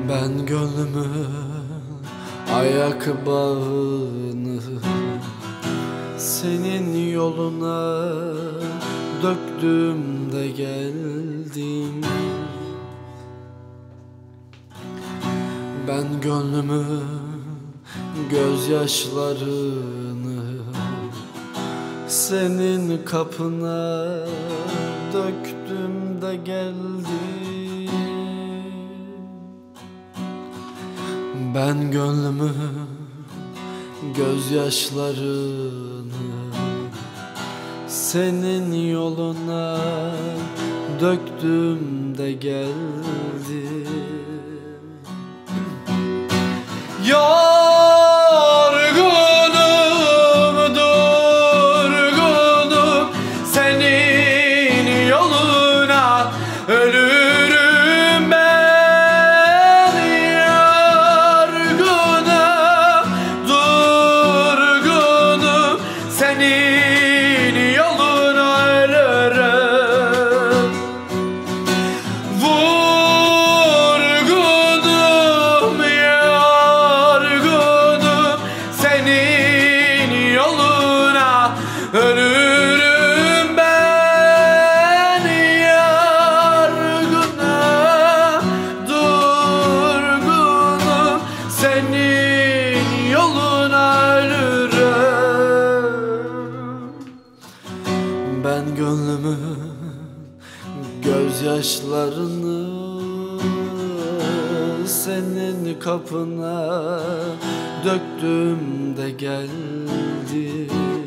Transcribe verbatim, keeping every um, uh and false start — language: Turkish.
Ben gönlümün ayak bağını senin yoluna döktüm de geldim. Ben gönlümün gözyaşlarını senin kapına döktüm de geldim. Ben gönlümün gözyaşlarını senin yoluna döktüm de geldim. Yorgunum, durgunum, senin yoluna ölürüm ben. Yorgunum, durgunum, senin yoluna ölürüm. Vurgunum, yorgunum, senin yoluna ölürüm ben. Yorgunum, durgunum, senin yoluna ölürüm. Ben gönlümün gözyaşlarını senin kapına döktüm de geldim.